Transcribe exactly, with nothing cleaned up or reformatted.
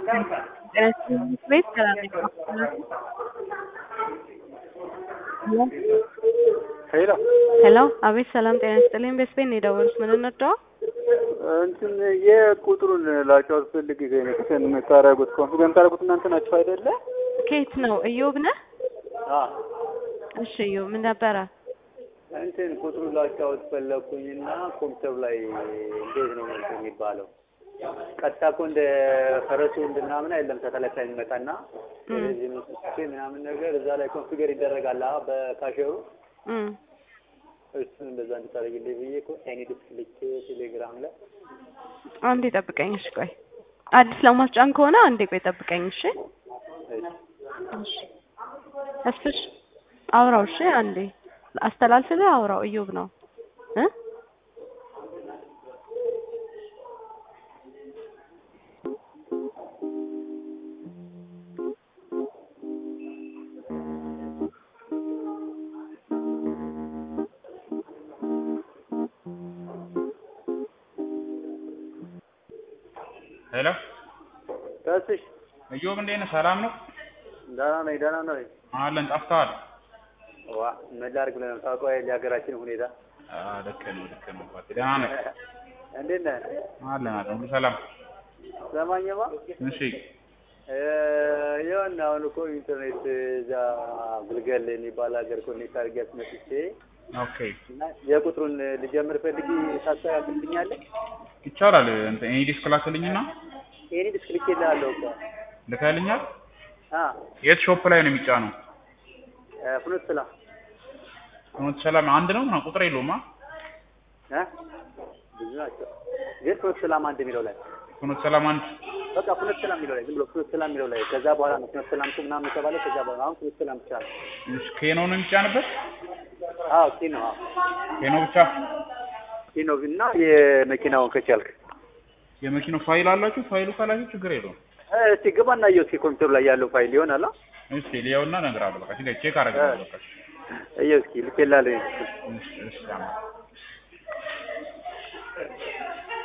ቤት ሰላም ነው። ሄሎ ሄሎ አቤት ሰላም ጤና ይስጥልኝ። በስፔን ነው የደወሉት። ምን እንርዳው? እንትን የቁጥሩን ላጫውት ፈልግ ይገኝ ነው ከን መታረጉት ኮንፊደንስ የምታረጉት እናንተ ናችሁ አይደለ? ከየት ነው? እዮብ ነህ? አዎ። እሺ እዮብ ምን ነበረ? እንትን ቁጥሩን ላጫውት ፈለኩኝና ኮምፒውተር ላይ እንዴት ነው ማለት የሚባለው? ቀጥታ እኮ እንደ ፈረሱ እንደምናምን አይደለም ተተለካይ የሚመጣና እዚህ ምንስቼ ምናምን ነገር እዛ ላይ ኮንፊገር ይደረጋል በካሸሩ እም እሱን እንደዛ እንድታረግልኝ ብዬ እኮ እኔ ዲስክሊክ ቴሌግራም ላይ አንዴ ጠብቀኝ። እሺ ቆይ አዲስ ለማስጫን ከሆነ አንዴ ቆይ ጠብቀኝ። እሺ እሺ አስፍሽ አውራው። እሺ አንዴ አስተላልፍልህ አውራው። እዮብ ነው እ ሄሎ ታስሽ እዮብ እንዴት ነህ? ሰላም ነው? ደህና ነኝ ደህና ነኝ። አለን ጠፍተዋል። ዋ ምን ላድርግ ብለህ ነው ታውቀው የሀገራችን ሁኔታ። አዎ ልክ ነው ልክ ነው። ባቲ ደህና ነህ? እንዴት ነህ? አለን አለን ሁሉ ሰላም። ሰማኝማ። እሺ እ የሆነ አሁን እኮ ኢንተርኔት እዛ ግልገል የሚባል ሀገር ኮኔክት አድርጌ አስመጥቼ ኦኬ እና የቁጥሩን ልጀምር ፈልጊ ታስተካክልኛለህ? ይቻላል። እንትን እኔ ዲስክ ላክልኝና እኔ ዲስክ ልኬልሃለሁ እኮ ልካልኛል። አ የት ሾፕ ላይ ነው የሚጫነው? ፍኖተ ሰላም ፍኖተ ሰላም አንድ ነው እና ቁጥር የለውም አ እ ብዙ ናቸው ግን ፍኖተ ሰላም አንድ የሚለው ላይ ፍኖተ ሰላም አንድ በቃ ፍኖተ ሰላም የሚለው ላይ ዝም ብሎ ፍኖተ ሰላም የሚለው ላይ ከዛ በኋላ ነው ፍኖተ ሰላም ምናምን የተባለ ከዛ በኋላ አሁን ፍኖተ ሰላም ብቻ ነው። እሺ ኬኖ ነው የሚጫንበት? አዎ ኬኖ አዎ ኬኖ ብቻ ኬኖ እና የመኪናውን ከቻልክ የመኪናው ፋይል አላችሁ? ፋይሉ ካላችሁ ችግር የለውም። እስቲ ግባና እየው እስኪ ኮምፒውተር ላይ ያለው ፋይል ይሆናል። እሺ ሊያውና እነግርሃለሁ። በቃ ቼክ አደርጋለሁ። በቃ እየው እስኪ ልኬልሃለሁ። እሺ እሺ